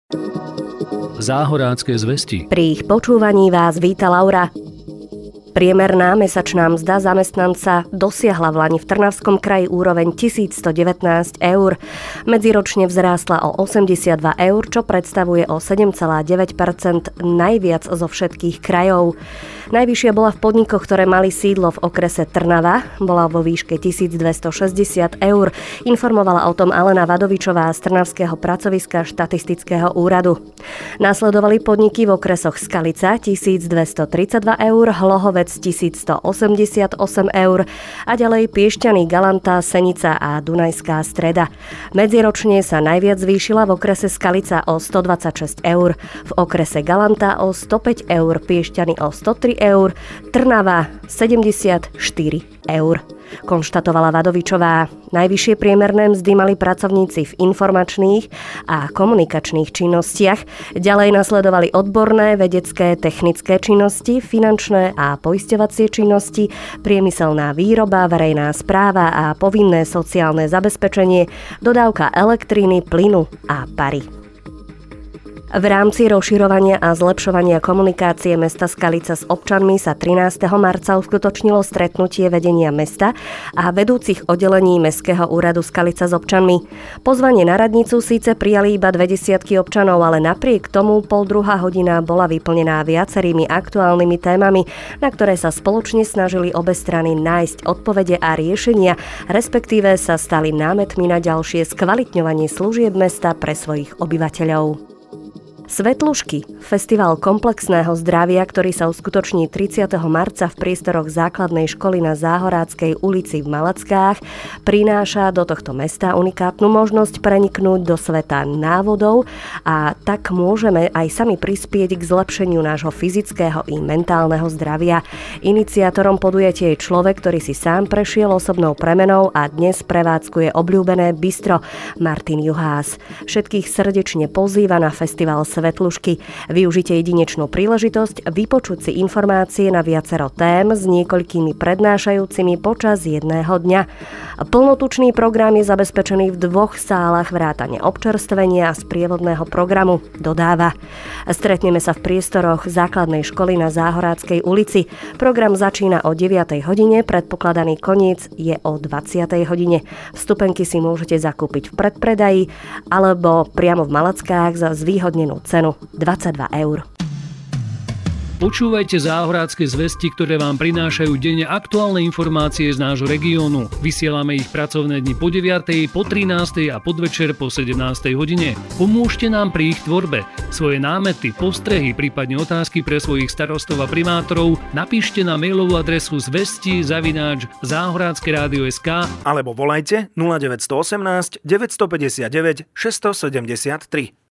Záhorácké zvesti. Pri ich počúvaní vás víta Laura. Priemerná mesačná mzda zamestnanca dosiahla v lani v Trnavskom kraji úroveň 1119 eur. Medziročne vzrástla o 82 eur, čo predstavuje o 7,9% najviac zo všetkých krajov. Najvyššia bola v podnikoch, ktoré mali sídlo v okrese Trnava, bola vo výške 1260 eur. Informovala o tom Alena Vadovičová z Trnavského pracoviska štatistického úradu. Nasledovali podniky v okresoch Skalica 1232 eur, Hlohovec 1188 eur a ďalej Piešťany, Galanta, Senica a Dunajská Streda. Medziročne sa najviac zvýšila v okrese Skalica o 126 eur, v okrese Galanta o 105 eur, Piešťany o 103 eur, Trnava 74 eur. Konštatovala Vadovičová. Najvyššie priemerné mzdy mali pracovníci v informačných a komunikačných činnostiach. Ďalej nasledovali odborné, vedecké, technické činnosti, finančné a poisťovacie činnosti, priemyselná výroba, verejná správa a povinné sociálne zabezpečenie, dodávka elektriny, plynu a pary. V rámci rozširovania a zlepšovania komunikácie mesta Skalica s občanmi sa 13. marca uskutočnilo stretnutie vedenia mesta a vedúcich oddelení Mestského úradu Skalica s občanmi. Pozvanie na radnicu síce prijali iba 20 občanov, ale napriek tomu 1,5 hodina bola vyplnená viacerými aktuálnymi témami, na ktoré sa spoločne snažili obe strany nájsť odpovede a riešenia, respektíve sa stali námetmi na ďalšie skvalitňovanie služieb mesta pre svojich obyvateľov. Svetlušky, festival komplexného zdravia, ktorý sa uskutoční 30. marca v priestoroch základnej školy na Záhoráckej ulici v Malackách, prináša do tohto mesta unikátnu možnosť preniknúť do sveta návodov a tak môžeme aj sami prispieť k zlepšeniu nášho fyzického i mentálneho zdravia. Iniciátorom podujatia je človek, ktorý si sám prešiel osobnou premenou a dnes prevádzkuje obľúbené bistro, Martin Juhás. Všetkých srdečne pozýva na festival Svetlušky. Využite jedinečnú príležitosť vypočuť si informácie na viacero tém s niekoľkými prednášajúcimi počas jedného dňa. Plnotučný program je zabezpečený v 2 sálach vrátane občerstvenia a sprievodného programu, dodáva. Stretneme sa v priestoroch základnej školy na Záhoráckej ulici. Program začína o 9. hodine, predpokladaný koniec je o 20. hodine. Vstupenky si môžete zakúpiť v predpredaji alebo priamo v Malackách za zvýhodnenú cenu 22 eur. Počúvajte Záhorácké zvesti, ktoré vám prinášajú denne aktuálne informácie z nášho regiónu. Vysielame ich pracovné dni po 9., po 13. a podvečer po 17. hodine. Pomôžte nám pri ich tvorbe. Svoje námety, postrehy, prípadne otázky pre svojich starostov a primátorov napíšte na mailovú adresu zvesti@zahorackeradio.sk alebo volajte 0918 959 673.